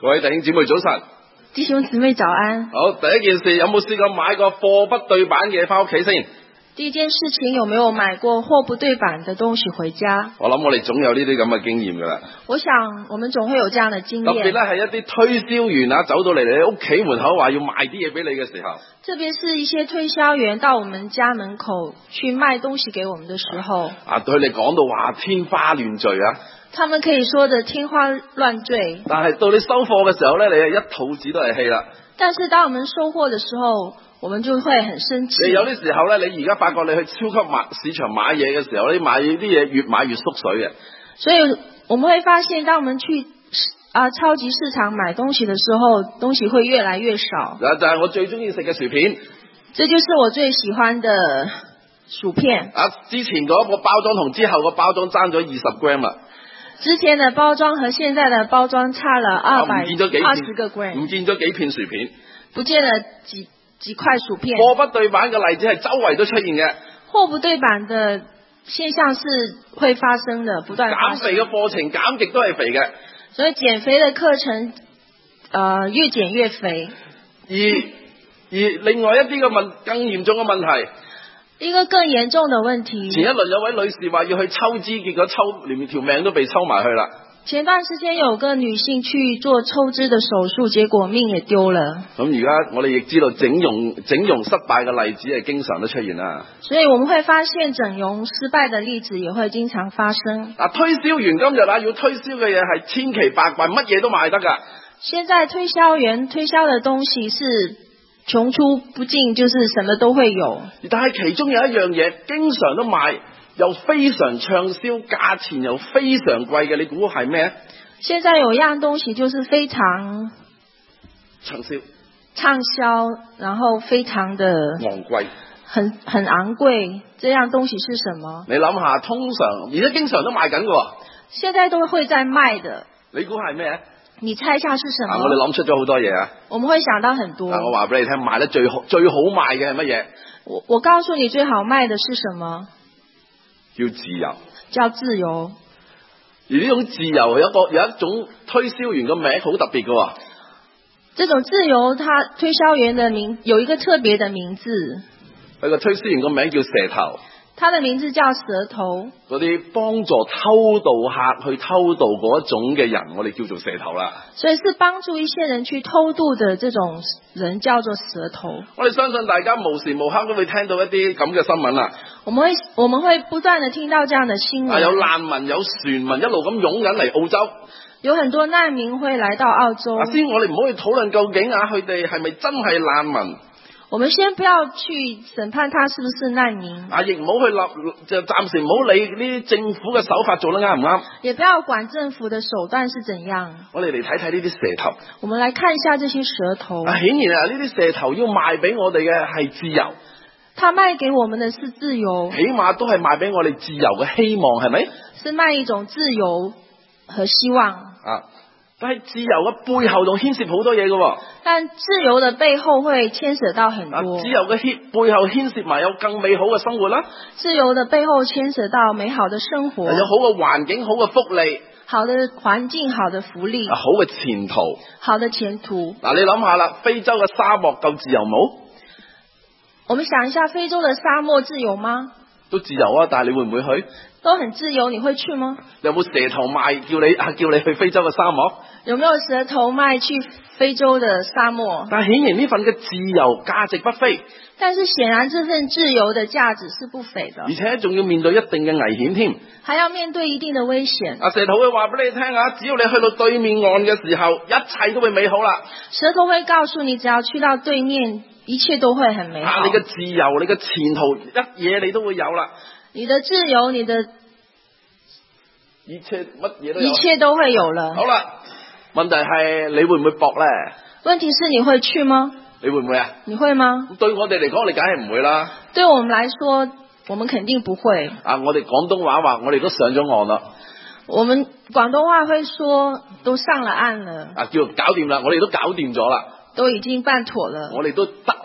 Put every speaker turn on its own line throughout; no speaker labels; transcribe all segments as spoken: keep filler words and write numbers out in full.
各位弟兄姊妹早晨，
弟兄姊妹早安。
好，第一件事有冇試過買個貨不對版嘅翻屋企先？
第一件事情有沒有買過貨不對版的東西回家？
我諗我哋總有呢啲咁嘅經驗噶啦。
我想我們總會有這樣的經驗。
特別咧係一啲推銷員啊，走到嚟你屋企門口話要賣啲嘢俾你嘅時候，
特別是一些推銷員到我們家門口去賣東西給我們的時候，
啊，對你講到話天花亂墜啊！
他們可以說的天花亂墜，
但係到你收貨嘅時候咧，你係一肚子都係氣啦。
但是當我們收貨的時候，我們就會很生氣。
你有啲時候咧，你而家發覺你去超級買市場買嘢嘅時候，你買啲嘢越買越縮水嘅。
所以我們會發現，當我們去啊超級市場買東西的時候，東西會越來越少。
嗱，就係我最中意食嘅薯片。
這就是我最喜歡的薯片。
啊，之前嗰個包裝同之後個包裝爭咗二十 gram 啦。
之前的包裝和現在的包裝差了二百二十個 gram，
唔見咗幾片薯片，
不見了幾幾塊薯片。
貨不對版嘅例子係周圍都出現嘅。
貨不對版的現象是會發生的，不斷發生。
減肥嘅課程減極都係肥嘅，
所以減肥的課程，呃，越減越肥。
而而另外一啲嘅問更嚴重嘅問題。
一個更嚴重的問題。
前一輪有位女士話要去抽脂，結果抽連條命都被抽埋去啦。
前段時間有個女性去做抽脂的手術，結果命也丟了。
咁而家我哋亦知道整容整容失敗嘅例子係經常都出現啦。
所以我們會發現整容失敗的例子也會經常發生。
嗱，推銷員今日啊要推銷嘅嘢係千奇百怪，乜嘢都賣得㗎。
現在推銷員推銷的東西是窮出不盡，就是什麼都會有。
但係其中有一樣嘢經常都賣，又非常暢銷，價錢又非常貴嘅，你估係咩？
現在有樣東西就是非常
暢銷，
暢銷，然後非常的
昂貴，
很很昂貴。這樣東西是什麼？
你諗下，通常而家經常都賣緊嘅。
現在都會在賣的。
你估係咩？
你猜一下是什麼？
啊、我哋諗出咗好多嘢啊！
我們會想到很多。
啊、我話俾你聽，賣得最好最好賣嘅係乜嘢？
我我告訴你最好賣的是什麼？
叫自由。
叫自由。
而呢種自由有一個有一種推銷員嘅名好特別嘅。
這種自由，它推銷員的名有一個特別的名字。
佢個推銷員個名叫蛇頭。
他的名字叫蛇頭。
嗰啲幫助偷渡客去偷渡嗰一種嘅人，我哋叫做蛇頭啦。
所以是幫助一些人去偷渡的這種人叫做蛇頭。
我哋相信大家無時無刻都會聽到一啲咁嘅新聞啦。
我們會我們會不斷地聽到這樣的新聞。
啊，有難民有船民一路咁湧緊嚟澳洲。
有很多難民會來到澳洲。
啊，先我哋唔好去討論究竟啊，佢哋係咪真係難民？
我們先不要去審判他是不是難民，
啊，亦唔好去立，就暫時唔好理呢啲政府嘅手法做得啱唔啱，
也不要管政府的手段是怎樣。
我哋嚟睇睇呢啲蛇頭。
我們來看一下這些蛇頭。
啊，顯然啊，呢啲蛇頭要賣俾我哋嘅係自由。
他賣給我們的是自由，
起碼都係賣俾我哋自由嘅希望，係咪？
是賣一種自由和希望。
啊。但係自由嘅背後仲牽涉好多嘢嘅，
但自由嘅背後會牽涉到很多。
自由嘅背後牽涉埋有更美好嘅生活啦。
自由嘅背後牽涉到美好的生活，
有好嘅環境、好嘅福利、
好的環境、好的福利、
好嘅前途、
好的前途。
嗱，你諗下啦，非洲嘅沙漠夠自由冇？
我們想一下，非洲嘅沙漠自由嗎？
都自由啊，但係你會唔會去？
都很自由，你會去嗎？
有冇蛇頭賣叫你啊？叫你去非洲嘅沙漠？
有沒有蛇頭賣去非洲的沙漠？
但係顯然呢份嘅自由價值不菲。
但是顯然這份自由的價值是不菲的，
而且仲要面對一定嘅危險添。
還要面對一定的危險。
啊，蛇頭會話俾你聽啊，只要你去到對面岸嘅時候，一切都會美好啦。
蛇頭會告訴你，只要去到對面，一切都會很美好。
啊，你嘅自由，你嘅前途，一嘢你都會有啦。
你的自由，你的
一切乜嘢都有，
一切都會有了。
好啦，問題係你會唔會搏咧？
問題是你會去嗎？
你會唔會啊？
你會嗎？
對我哋嚟講，你梗係唔會啦。
對我們來說，我們肯定不會。
啊，我哋廣東話話，我哋都上咗岸啦。
我們廣東話會說，都上了岸了。
啊，叫搞掂啦，我哋都搞掂咗啦。
都已經辦妥了，
我哋都得啦。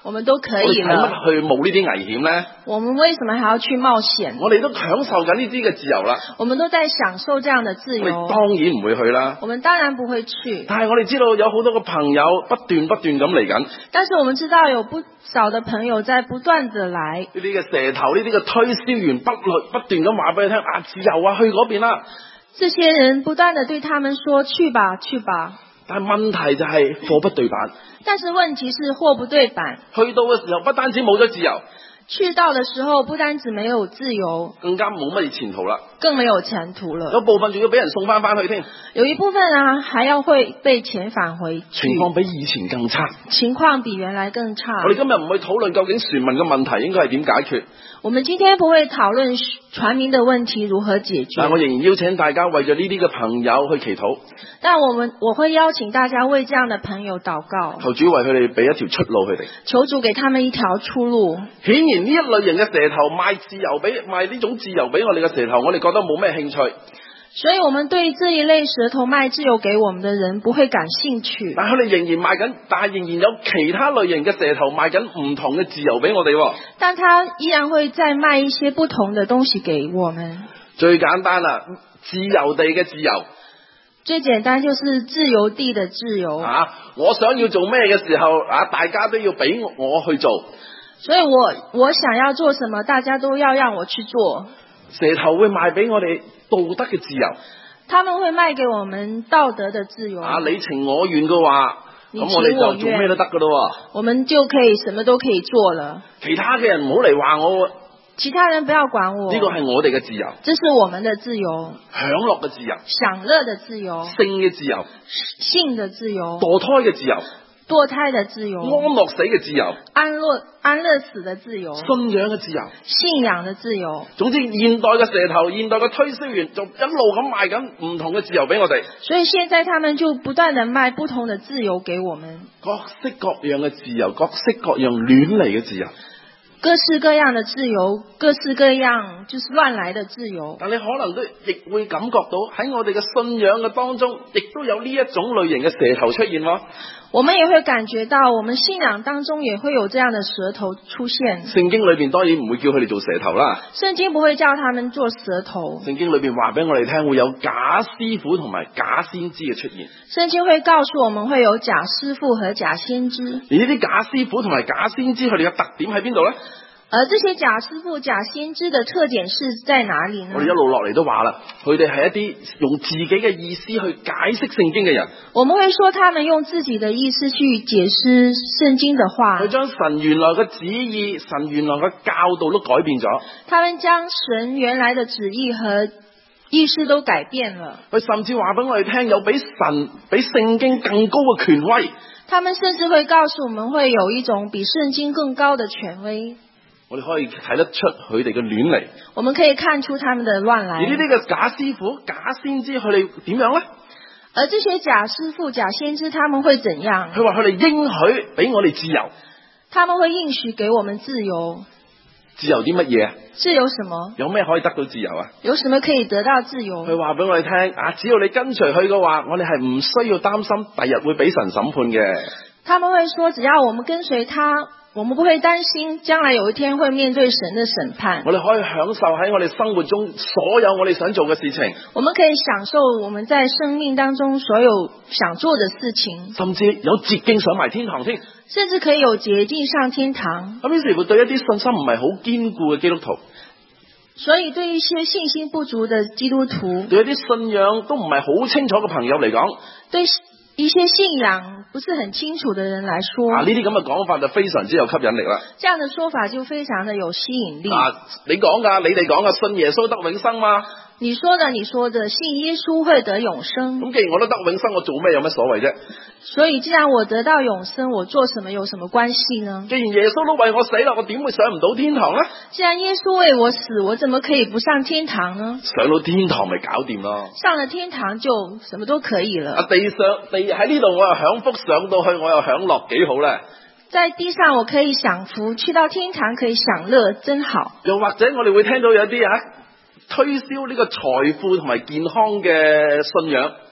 我們都可
我哋使
以了。
乜去冒呢啲危險呢？
我們為什麼還要去冒險？
我哋都享受緊呢啲嘅自由啦，
我們都在享受這樣的自
我哋
由。
當然唔會去啦。
我們當然不會去，
但係我哋知道有好多個朋友不斷不斷咁嚟緊，呢
但是我們知道有不少的朋友在不斷地來。
啲嘅蛇頭，呢啲嘅推銷員不斷不斷咁話俾你聽啊，自由啊，去嗰邊啦。
這些人不斷地對他們說去吧去吧，
但係問題就係貨不對版，
但是問題是貨不對版。
去到嘅時候不單止冇咗自由，
去到的時候不單止沒有自由，
更加冇乜前途啦。
更沒有前途了。
有部分仲要俾人送翻翻去添，
有一部分啊還要會被遣返回去，
情況比以前更差。
情況比原來更差。
我哋今日唔去討論究竟船民嘅問題應該係點解決，
我們今天不會討論船民的問題如何解
但我
決，
仍然邀請大家為咗呢啲嘅朋友去祈禱，
但我們我會邀請大家為這樣的朋友禱告，
求主為佢哋俾一條出路佢哋。
求主給他們一條出路。
顯然呢一類型嘅蛇頭賣自由俾賣呢種自由俾我哋嘅蛇頭，我哋覺得冇咩興趣。
所以我們對這一類蛇頭賣自由給我們的人不會感興趣，
但佢哋仍然賣緊，但係仍然有其他類型嘅蛇頭賣緊唔同嘅自由俾我哋。
但他依然會再賣一些不同的東西給我們。
最簡單啦，自由地嘅自由
最簡單就是自由地的自由
啊！我想要做咩嘅時候啊，大家都要俾我去做。
所以我我想要做什麼，大家都要讓我去做。
蛇頭會賣俾我哋道德嘅自由，
他們會賣給我們道德的自由。
啊，你情我願嘅話，咁我哋就做咩都得噶咯。
我們就可以什麼都可以做了。
其他嘅人唔好嚟話我，
其他人不要管我。
呢個係我哋嘅自由，
這是我們的自由，
享樂嘅自由，
享樂的自由，
性嘅自由，
性的自由，
墮胎嘅自由，
墮胎的自由，
安樂死嘅自由，
安樂安樂死的自由，
信仰嘅自由，
信仰的自由。
總之，現代嘅蛇頭、現代嘅推銷員就一路咁賣緊唔同嘅自由俾我哋。
所以現在他們就不斷地賣不同的自由給我們，
各式各樣嘅自由，各式各樣亂嚟嘅自由。
各式各樣的自由，各式各樣就是亂來的自由。
但你可能都亦會感覺到喺我哋嘅信仰嘅當中，亦都有呢一種類型嘅蛇頭出現喎。
我們也會感覺到，我們信仰當中也會有這樣的蛇頭出現。
聖經裏邊當然唔會叫佢哋做蛇頭啦。
聖經不會叫他們做蛇頭。
聖經裏邊話俾我哋聽，會有假師傅同埋假先知嘅出現。
聖經會告訴我們會有假師傅和假先知。
而呢啲假師傅同埋假先知，佢哋嘅特點喺邊度呢？
而這些假師傅、假先知的特點是在哪裏呢？
我哋一路落嚟都話啦，佢哋係一啲用自己嘅意思去解釋聖經嘅人。
我們會說他們用自己的意思去解釋聖經的話。
佢將神原來嘅旨意、神原來嘅教導都改變咗。
他們將神原來的旨意和意思都改變了。
佢甚至話俾我哋聽，有比神、比聖經更高嘅權威。
他們甚至會告訴我們會有一種比聖經更高的權威。
我哋可以睇得出佢哋嘅亂嚟，
我們可以看出他們的亂來。
而呢啲嘅假師傅、假先知，佢哋點樣呢？
而這些假師傅、假先知，他們會怎樣？
佢話佢哋應許俾我哋自由，
他們會應許給我們自由。
自由啲乜嘢啊？
自由什麼？
有咩可以得到自由啊？
有什麼可以得到自由？
佢話俾我哋聽啊，只要你跟隨佢嘅話，我哋係唔需要擔心第日會俾神審判嘅。
他們會說，只要我們跟隨他，我們不會擔心將來有一天會面對神的審判。
我哋可以享受喺我哋生活中所有我哋想做嘅事情。
我們可以享受我們在生命當中所有想做的事情，
甚至有捷徑上埋天堂添。
甚至可以有捷徑上天堂。
咁於是乎對一啲信心唔係好堅固嘅基督徒，
所以對一些信心不足的基督徒，
對一啲信仰都唔係好清楚嘅朋友嚟講，
對一些信仰不是很清楚的人來說，
啊，呢啲咁嘅講法就非常之有吸引力啦。
這樣的說法就非常的有吸引力。
啊，你講噶，你哋講噶，信耶穌得永生嘛？
你說的，你說的，信耶穌會得永生。
咁既然我都得永生，我做咩有乜所謂啫？
所以既然我得到永生，我做什麼有什麼關係呢？
既然耶穌都為我死啦，我點會上唔到天堂呢？
既然耶穌為我死，我怎麼可以不上天堂呢？
上到天堂咪搞掂咯。
上了天堂就什麼都可以了。
啊，地上地喺呢度我又享福，上到去我又享樂，幾好咧？
在地上我可以享福，去到天堂可以享樂，真好。
又或者我哋會聽到有啲啊推銷呢個財富同埋健康嘅信仰。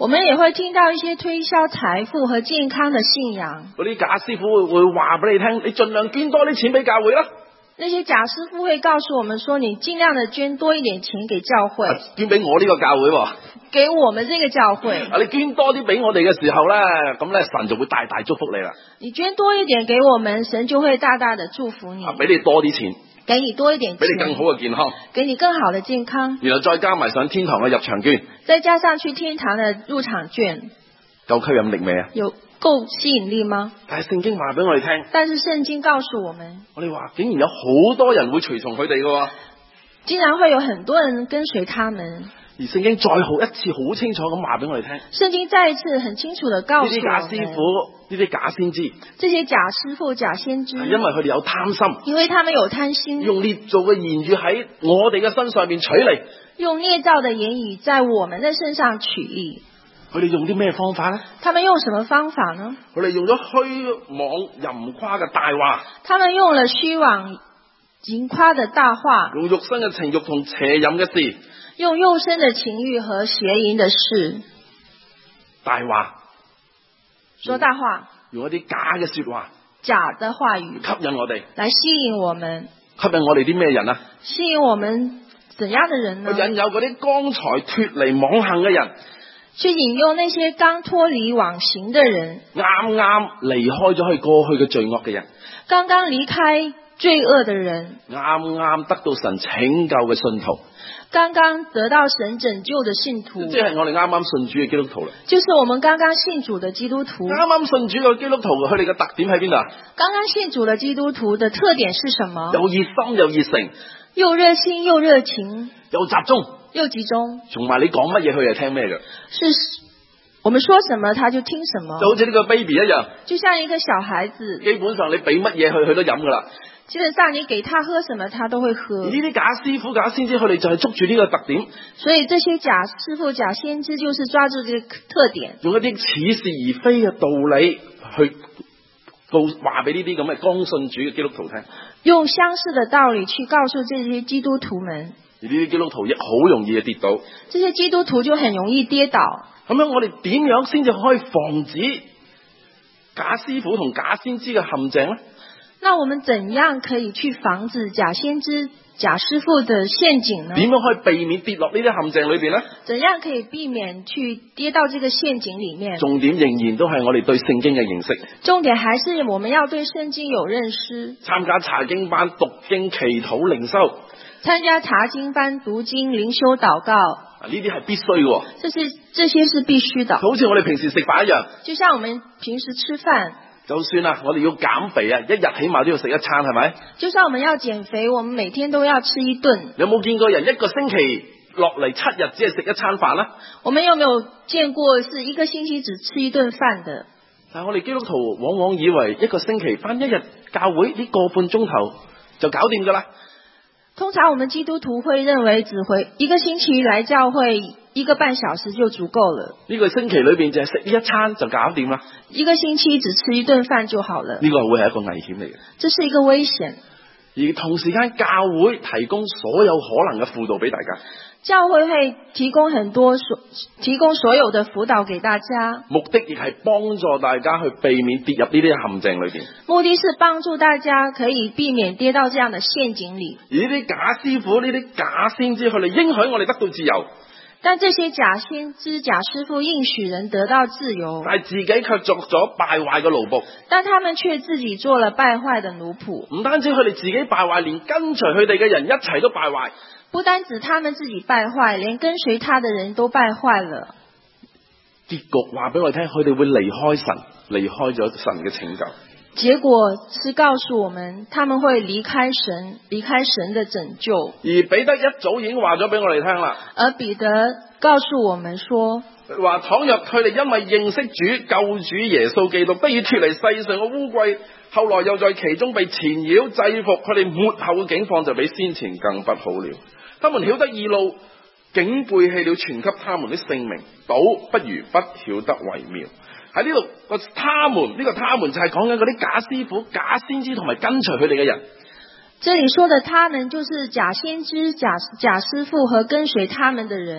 我們也會聽到一些推銷財富和健康的信仰。
嗰啲假師傅會會話俾你聽，你盡量捐多啲錢俾教會啦。
那些假師傅會告訴我們說，你盡量的捐多一點錢給教會，
捐俾我呢個教會喎，
給我們這個教會。
啊，你捐多啲俾我哋嘅時候咧，咁咧神就會大大祝福你啦。
你捐多一點給我們，神就會大大的祝福你，
俾你多啲錢，
給你多一點錢，
俾你更好嘅健康，
給你更好的健康，
然後再加埋上天堂嘅入場券，
再加上去天堂的入場券，
夠吸引力未啊？
有夠吸引力嗎？
但係聖經話俾我哋聽，
但是聖經告訴我們，
我哋話竟然有好多人會隨從佢哋嘅，
竟然會有很多人跟隨他們。
而聖經再好一次好清楚咁話俾我哋聽，
聖經再一次很清楚地告訴我們，
呢啲假師傅、呢啲假先知，
這些假師傅、假先知，
係因為佢哋有貪心，
因為他們有貪心，
用捏造嘅言語喺我哋嘅身上面取利，
用捏造的言語在我們的身上取利。
佢哋用啲咩方法呢？
他們用什麼方法呢？
佢哋用咗虛妄淫誇嘅大話，
他們用了虛妄淫誇的大話，
用肉身嘅情慾同邪淫嘅事，
用肉身的情欲和邪淫的事，
大話，
說大話，
用一啲假嘅說話，
假的話語
吸引我哋，
來吸引我們，
吸引我哋啲咩人啊？
吸引我們怎樣的人呢？
去引誘嗰啲剛才脫離妄行嘅人，
去引誘那些剛脫離妄行的人，
啱啱離開咗佢過去嘅罪惡嘅人，
剛剛離開罪惡的人，
啱啱得到神拯救嘅信徒，
剛剛得到神拯救的信徒，
即係我哋啱啱信主嘅基督徒啦。
就是我們剛剛信主的基督徒。
啱啱信主嘅基督徒，佢哋嘅特點喺邊度啊？
剛剛信主的基督徒的特點是什麼？
又熱心又熱誠，
又熱心又熱情，
又集中
又集中。
同埋你講乜嘢，佢係聽咩嘅？
是我們說什麼他就聽什麼，
就好似呢個 baby 一樣，
就像一個小孩子，
基本上你俾乜嘢佢，佢都飲噶啦。
基本上你給他喝什麼，他都會喝。
而呢啲假師傅、假先知，佢哋就係捉住呢個特點。
所以這些假師傅、假先知，就是抓住這個特點，
用一啲似是而非嘅道理去告話俾呢啲咁嘅剛信主嘅基督徒聽。
用相似的道理去告訴這些基督徒們。
而呢啲基督徒亦好容易嘅跌倒。
這些基督徒就很容易跌倒。
咁樣我哋點樣先至可以防止假師傅同假先知嘅陷阱呢？
那我們怎樣可以去防止假先知、假師傅的陷阱呢？
點樣可以避免跌落呢啲陷阱裏邊呢？
怎樣可以避免去跌到這個陷阱裡面？
重點仍然都係我哋對聖經嘅認識。
重點還是我們要對聖經有認識。
參加查經班、讀經、祈禱、靈修。
參加查經班、讀經、靈修、禱告。
呢啲係必須嘅。
這是這些是必須的。
好似我哋平時食飯一樣。
就像我們平時吃飯。
就算啦，我哋要減肥啊，一日起碼都要食一餐，係咪？
就算我們要減肥，我們每天都要吃一頓。
有冇見過人一個星期落嚟七日只係食一餐飯啦？
我們有沒有見過是一個星期只吃一頓飯的？
但係我哋基督徒往往以為一個星期返一日教會呢個半鐘頭就搞掂噶啦。
通常我們基督徒會認為只會一個星期來教會一個半小時就足夠了。呢
個星期裏邊就係食呢一餐就搞掂啦。
一個星期只吃一頓飯就好了。
呢個會係一個危險嚟嘅。
這是一個危險。
而同時間教會提供所有可能嘅輔導俾大家。
教會會提供很多所提供所有的輔導給大家，
目的亦係幫助大家去避免跌入呢啲陷阱裏邊。
目的是幫助大家可以避免跌到這樣的陷阱裏。
而呢啲假師傅、呢啲假先知，佢哋應許我哋得到自由。
但這些假先知、假師傅應許人得到自由，
但係自己卻作咗敗壞嘅奴僕。
但他們卻自己做了敗壞的奴僕。
唔單止佢哋自己敗壞，連跟隨佢哋嘅人一齊都敗壞。
不單止他們自己敗壞，連跟隨他的人都敗壞了。
結局話俾我聽，佢哋會離開神，離開咗神嘅拯救。
結果是告訴我們，他們會離開神，離開神的拯救。
而彼得一早已經話咗俾我哋聽啦。
而彼得告訴我們說，
話倘若佢哋因為認識主救主耶穌基督，得以脫離世上嘅污穢，後來又在其中被纏繞制服，佢哋末後嘅境況就比先前更不好了。他們曉得義路，竟背棄了傳給他們的性命，倒不如不曉得為妙。喺呢度個他們呢、這個他們就係講緊嗰啲假師傅、假先知同埋跟隨佢哋嘅人。
這裏說的他們就是假先知、假假師傅和跟隨他們的人。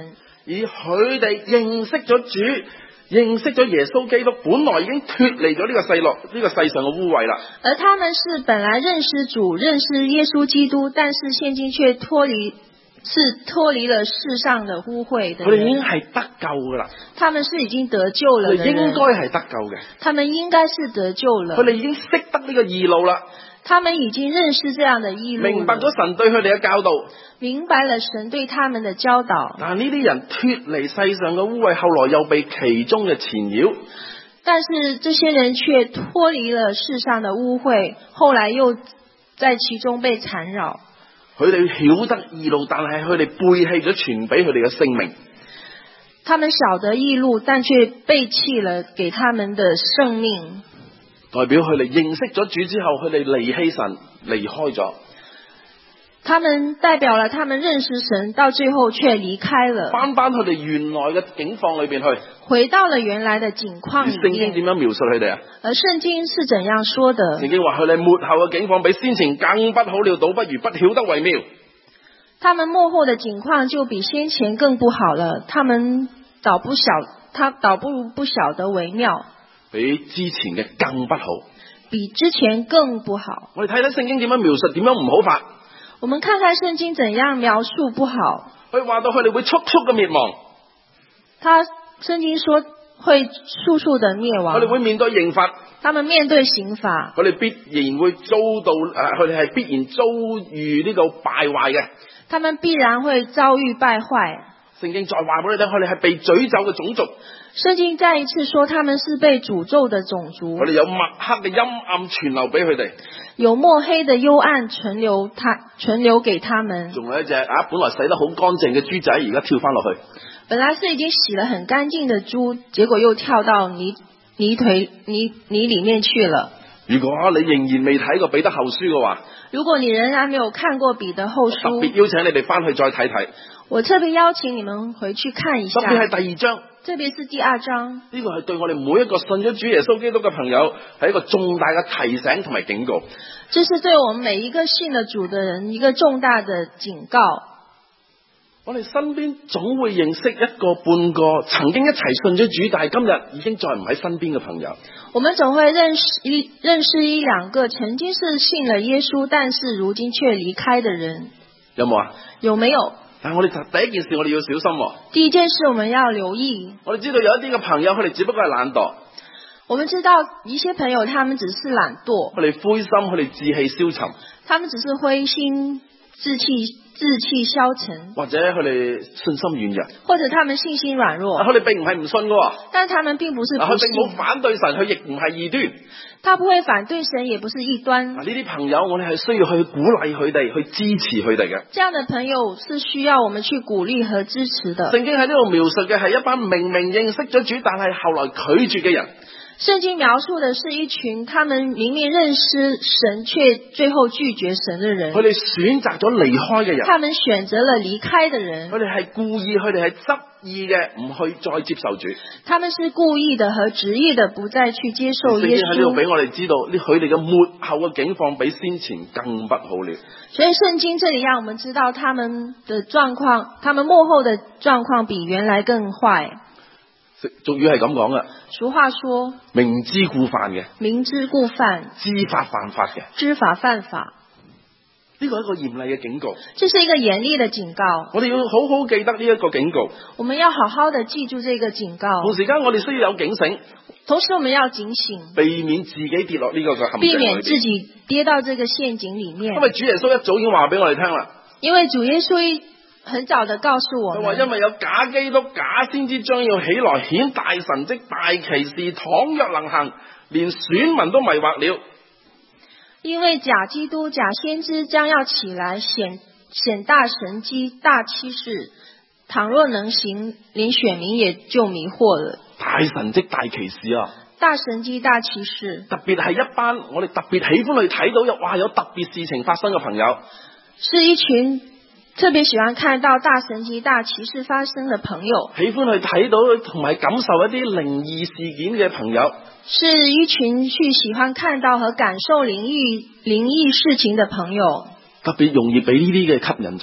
而佢哋認識咗主，認識咗耶穌基督，本來已經脫離咗呢個世落呢、這個世上嘅污穢啦。
而他們是本來認識主、認識耶穌基督，但是現今卻脫離，是脫離了世上的污穢的人。
佢哋已經係得救噶啦，
他們是已經得救了的人，
佢哋應該係得救嘅。
他們應該是得救了，
佢哋已經識得呢個義路啦，
他們已經認識這樣的義路了，
明白咗神對佢哋嘅教導，
明白了神對他們的教導。
但係呢啲人脫離世上嘅污穢，後來又被其中嘅纏繞。
但是這些人卻脫離了世上的污穢，後來又在其中被纏繞。
佢哋曉得義路，但係佢哋背棄咗傳俾佢哋嘅聖名。
他們曉得義路，但卻背棄了給他們的生命。
代表佢哋認識咗主之後，佢哋離棄神，離開咗。
他們代表了他們認識神，到最後卻離開了，
翻翻佢哋原來嘅境況裏邊去，
回到了原來的境況裏
聖經點
面。
樣描述佢哋啊？
而聖經是怎樣說的？
聖經話佢哋末後嘅境況比先前更不好了，倒不如不曉得為妙。
他們末後的境況就比先前更不好了，他們倒不曉，他倒不如不曉得為妙，
比之前嘅更不好，
比之前更不好。
我哋睇睇聖經點樣描述，點樣唔好法。
我們看看聖經怎樣描述不好。
佢話到佢哋會速速嘅滅亡，
他聖經說會速速的滅亡，
佢哋會面對刑罰，
他們面對刑罰，
佢哋必然會遭到誒，佢哋係必然遭遇呢個敗壞嘅。
他們必然會遭遇敗壞。
聖經再話俾你聽，佢哋係被詛咒嘅種族。
聖經再一次說，他們是被詛咒的種族。
佢哋有墨黑嘅陰暗傳流俾佢哋，
有墨黑的幽暗存留他存留給他們。
仲有一隻啊，本來洗得好乾淨嘅豬仔，而家跳翻落去。
本來是已經洗了很乾淨的豬，結果又跳到泥泥腿泥泥裏面去了。
如果你仍然未睇過彼得後書嘅話，
如果你仍然沒有看過彼得後
特
書，
別邀請你哋翻去再睇睇。
我特別邀請你們回去看一下。
特別係第二章，
特別是第二章，
呢個係對我哋每一個信咗主耶穌基督嘅朋友係一個重大嘅提醒同埋警告。
這是對我們每一個信了主的人一個重大的警告。
我哋身邊總會認識一個半個曾經一齊信咗主，但係今日已經再唔喺身邊嘅朋友。
我們總會認識一認識一兩個曾經是信了耶穌，但是如今卻離開的人。
有冇啊？
有沒有？
但係我哋第一件事，我哋要小心。
第一件事我們要留意。
我哋知道有一啲嘅朋友，佢哋只不過係懶惰。
我們知道一些朋友，他們只是懶惰，
佢哋灰心，佢哋志氣消沉。
他們只是灰心志氣志氣消沉，
或者佢哋信心軟弱，
或者他們信心軟弱。
佢哋並唔係唔信噶，
但他們並不是不信。
佢並冇反對神，佢亦唔係異端。
他不會反對神，也不是異端。
呢啲朋友，我哋係需要去鼓勵佢哋，去支持佢哋嘅。
這樣的朋友是需要我們去鼓勵和支持的。
聖經喺呢度描述嘅係一班明明認識咗主，但係後來拒絕嘅人。
聖經描述的是一群他們明明認識神，卻最後拒絕神的人。
佢哋選擇咗離開嘅人。
他們選擇了離開的人。
佢哋係故意，佢哋係執意嘅，唔去再接受主。
他們是故意的和執意的，不再去接受耶穌。聖經
喺呢度俾我哋知道，呢佢哋嘅末後嘅境況比先前更不好了。
所以聖經這裏讓我們知道，他們的狀況，他們末後的狀況比原來更壞。
俗語係咁講嘅，
俗話說，
明知故犯嘅，
明知故犯，
知法犯法嘅，
知法犯法。
呢個係一個嚴厲嘅警告，
這是一個嚴厲的警告。
我哋要好好記得呢一個警告。
我們要好好的記住這個警告。
同時間我哋需要有警醒，
同時我們要警醒，
避免自己跌落呢個嘅陷阱裏面，
避免自己跌到這個陷阱裏面。
因為主耶穌一早已經話俾我哋聽啦。
因為主耶穌很早的告訴我們，
佢話因為有假基督、假先知將要起來顯大神蹟、大奇事，倘若能行，連選民都迷惑了。
因為假基督、假先知將要起來顯顯大神蹟、大奇事，倘若能行，連選民也就迷惑了。
大神蹟、大奇事啊！
大神蹟、大奇事，
特別係一班我哋特別喜歡去睇到有哇有特別事情發生嘅朋友，
是一群特別喜歡看到大神蹟、大奇事發生的朋友，
喜歡去睇到同埋感受一啲靈異事件嘅朋友，
是一群去喜歡看到和感受靈異靈異事情的朋友，
特別容易俾呢啲嘅吸引咗去，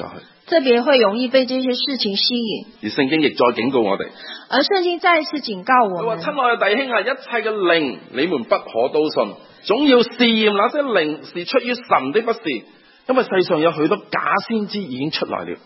特別會容易被這些事情吸引。
而聖經亦再警告我哋，
而聖經再一次警告我
佢話：
們，
親愛嘅弟兄啊，一切嘅靈你們不可都信，總要試驗那些靈是出於神的，不是，因為世上有許多假先知已經出來了。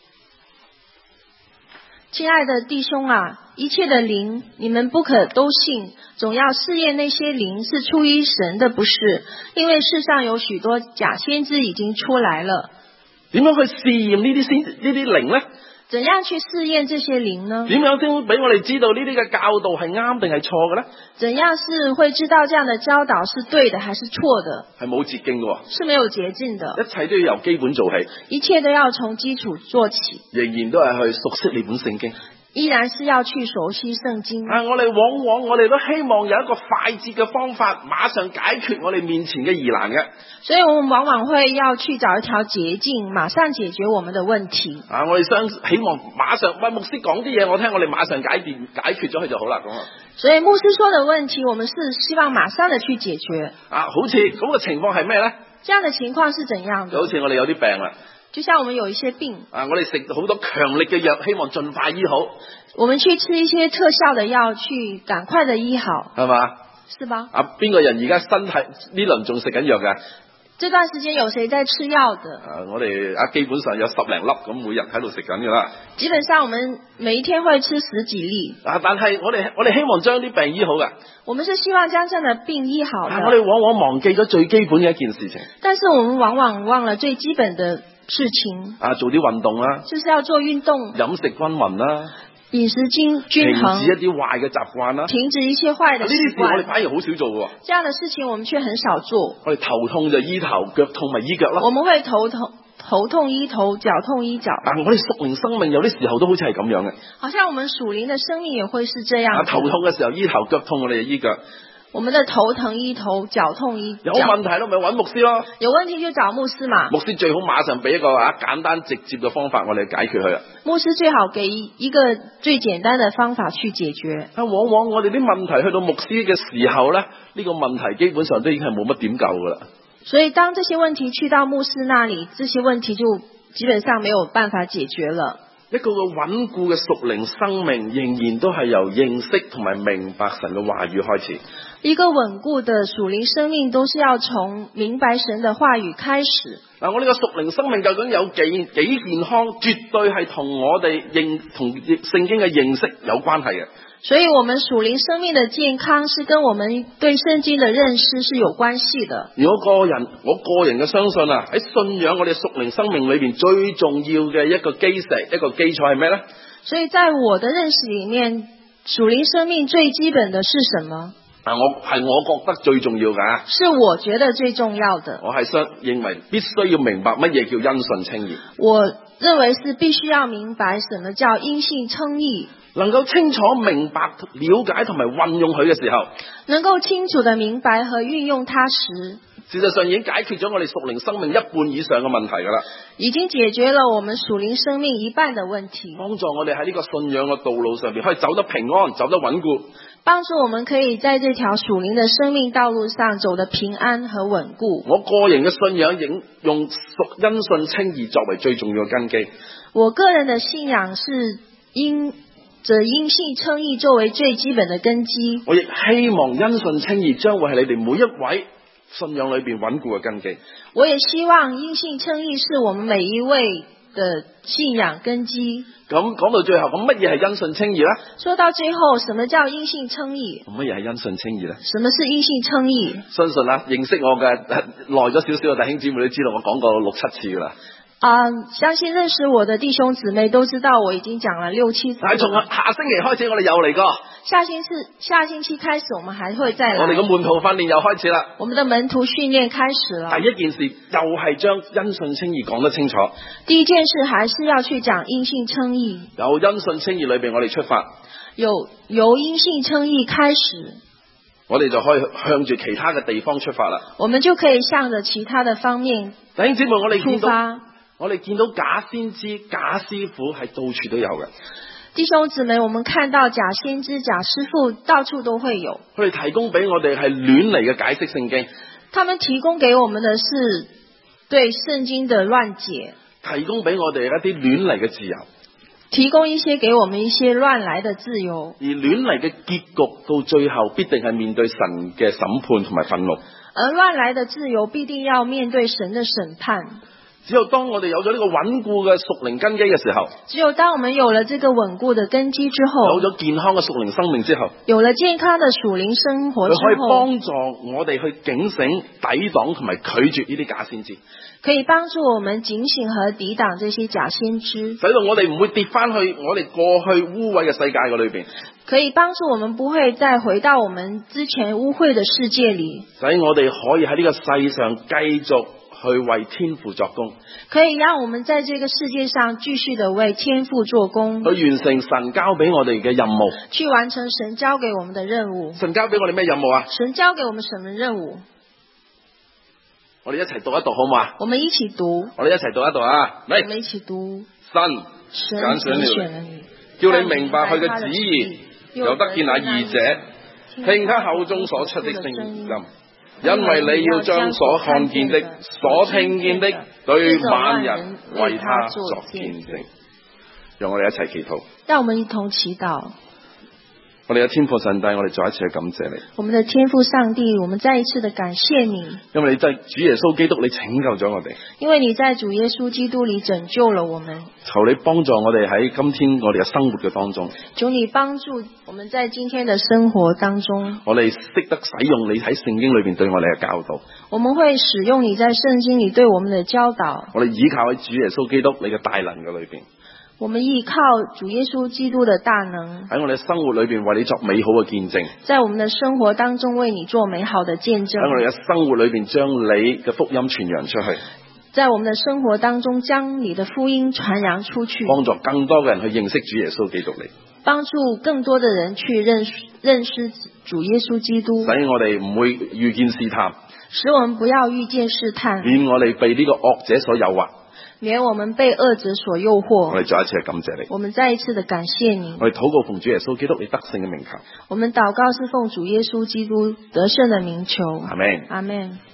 親愛的弟兄啊，一切的靈你們不可都信，總要試驗那些靈是出於神的，不是，因為世上有許多假先知已經出來了。
點樣去試驗呢啲先呢啲靈呢？
怎樣去試驗這些靈呢？
點樣先俾我哋知道呢啲嘅教導係啱定係錯嘅呢？
怎樣是會知道這樣的教導是對的還是錯的？
係冇捷徑嘅，
是沒有捷徑的，
一切都要由基本做起，
一切都要從基礎做起，
仍然都係去熟悉呢本聖經。
依然是要去熟悉聖經。
啊，我哋往往我哋都希望有一個快捷嘅方法，馬上解決我哋面前嘅疑難嘅。
所以我們往往會要去找一條捷徑，馬上解決我們的問題。
啊，我哋想希望馬上，喂，牧師講啲嘢，我聽我哋馬上解決解決咗佢就好啦，咁啊。
所以牧師說的問題，我們是希望馬上的去解決。
啊，好似咁嘅情況係咩咧？
這樣的情況是怎樣的？
就好似我哋有啲病啦。
就像我們有一些病，
啊，我哋食好多強力嘅藥，希望盡快醫好。
我們去吃一些特效的藥，去趕快的醫好，
係嘛？
是吧？
啊，邊個人而家身體呢輪仲食緊藥㗎？
這段時間有誰在吃藥的？
啊，我哋啊基本上有十零粒咁，每日喺度食緊㗎啦。
基本上我們每一天會吃十幾粒。
啊，但係我哋我哋希望將啲病醫好㗎。
我們是希望將這樣的病醫好的。
啊，我哋往往忘記咗最基本嘅一件事情。
但是我們往往忘了最基本的事情。
啊，做啲運動啦，
就是要做運動，
飲食均勻啦，
飲食均均衡，
停止一啲壞嘅習慣啦，
停止一些壞的習慣。
呢啲事我哋反而好少做嘅。
這樣的事情我們卻很少做。
我哋頭痛就醫頭，腳痛咪醫腳咯。
我們會頭痛頭痛醫頭，腳痛醫腳。
啊，我哋屬靈生命有啲時候都好似係咁樣嘅。
好像我們屬靈的生命也會是這樣。
啊，頭痛嘅時候醫頭，腳痛我哋就醫腳。
我們的頭疼醫頭，腳痛醫腳。
有問題咯，咪揾牧師咯。
有問題就找牧師嘛。
牧師最好馬上俾一個啊簡單直接嘅方法，我哋解決佢啊。
牧師最好給一個最簡單的方法去解決。
啊，往往我哋啲問題去到牧師嘅時候咧，呢個問題基本上都已經係冇乜點救噶啦。
所以當這些問題去到牧師那裡，這些問題就基本上沒有辦法解決了。
一個個穩固嘅屬靈生命，仍然都係由認識同埋明白神嘅話語開始。
一個穩固的屬靈生命，都是要從明白神的話語開始。
嗱，我呢個屬靈生命究竟有幾幾健康，絕對係同我哋認同聖經嘅認識有關係嘅。
所以，我們屬靈生命的健康是跟我們對聖經的認識是有關係的。
而我個人，我個人嘅相信啊，喺信仰我哋屬靈生命裏邊最重要嘅一個基石、一個基礎係咩呢？
所以在我的認識裏面，屬靈生命最基本的是什麼？
啊，我係我覺得最重要㗎。
是我覺得最重要的。
我係相認為必須要明白乜嘢叫因信稱義。
我認為是必須要明白什麼叫因信稱義。
能夠清楚明白、了解同埋運用佢嘅時候，
能夠清楚地明白和運用它時，
事實上已經解決咗我哋屬靈生命一半以上嘅問題㗎啦。
已經解決了我們屬靈生命一半的問題，
幫助我哋喺呢個信仰嘅道路上邊可以走得平安、走得穩固。
幫助我們可以在這條屬靈的生命道路上走得平安和穩固。
我個人嘅信仰應用屬因信稱義作為最重要嘅根基。
我個人的信仰是因這因信稱義作為最基本的根基。
我亦希望因信稱義將會係你哋每一位信仰裏邊穩固嘅根基。
我也希望因信稱義是我們每一位的信仰根基。
咁講到最後，咁乜嘢係因信稱義呢？
說到最後，什麼叫因信稱義？
乜嘢係因信稱義呢？
什麼是因信稱義？
相信啊，認識我嘅耐咗少少嘅弟兄姊妹都知道，我講過六七次噶啦。
啊、呃，相信認識我的弟兄姊妹都知道，我已經講了六七次。
但係從下星期開始，我哋又嚟過。
下星期下星期開始，我們還會再來。
我哋嘅門徒訓練又開始啦。
我們的門徒訓練開始了。
第一件事又係將因信稱義講得清楚。
第一件事還是要去講因信稱義。
由因信稱義裏邊，我哋出發。
有由因信稱義開始，
我哋就可以向住其他嘅地方出發啦。
我們就可以向着其他的方面
弟兄姊妹，我哋見
出發。
我哋見到假先知、假師傅係到處都有嘅。
弟兄姊妹，我們看到假先知、假師傅到處都會有。
佢哋提供俾我哋係亂嚟嘅解釋聖經。
他們提供給我們的是對聖經的亂解。
提供俾我哋一啲亂嚟嘅自由，
提供一些給我們一些亂來的自由，
而亂嚟嘅結局到最後必定係面對神嘅審判同埋憤怒。
而亂來的自由必定要面對神的審判。
只有當我哋有咗呢個穩固嘅屬靈根基嘅時候，
只有當我們有了這個穩固的根基之後，
有咗健康嘅屬靈生命之後，
有了健康的屬靈生活之後，
佢可以幫助我哋去警醒、抵擋同埋拒絕呢啲假先知，
可以幫助我們警醒和抵擋這些假先知，
使到我哋唔會跌翻去我哋過去污穢嘅世界嘅裏邊，
可以幫助我們不會再回到我們之前污穢的世界裏，
使我哋可以喺呢個世上繼續去為天父作工，
可以讓我們在這個世界上繼續的為天父做工，
去完成神交俾我哋嘅任務。
去完成神交給我們的任務。
神交俾我哋咩任務啊？
神交給我們什麼任務？
我哋一齊讀一讀好唔好啊？
我們一起讀。
我哋一齊讀一讀啊！嚟，
我們一起讀。
神
神
揀選了你，叫你明白佢嘅旨意，又得見那義者，聽他口中所出的聲音。因為你要將所看見的、所聽見的，對萬人為他作見證。讓我哋一齊祈禱。
讓我們一同祈禱。
我哋嘅天父上帝，我哋再一次去感謝你。
我們的天父上帝，我們再一次的感謝你。
因為你在主耶穌基督，你拯救咗我哋。
因為你在主耶穌基督裏拯救了我們。
求你幫助我哋喺今天我哋嘅生活嘅當中。
求你幫助我們在今天的生活當中。
我哋識得使用你喺聖經裏邊對我哋嘅教導。
我們會使用你在聖經裏對我們的教導。
我哋依靠喺主耶穌基督你嘅大能嘅裏邊。
我們依靠主耶穌基督的大能，
喺我哋生活裏邊為你作美好嘅見證，
在我們的生活當中為你做美好的見證，
喺我哋嘅生活裏邊將你嘅福音傳揚出去，
在我們的生活當中將你的福音傳揚出去，
幫助更多嘅人去認識主耶穌基督你，
幫助更多的人去認識認識主耶穌基督，
使我哋唔會遇見試探，
使我們不要遇見試探，
免我哋被呢個惡者所誘惑，
免我們被惡者所誘惑。
我哋再一次感謝你，
我們再一次的感謝你。
我哋禱告奉主耶穌基督你得勝嘅名求。
我們禱告是奉主耶穌基督得勝的名求。
阿們。
阿們。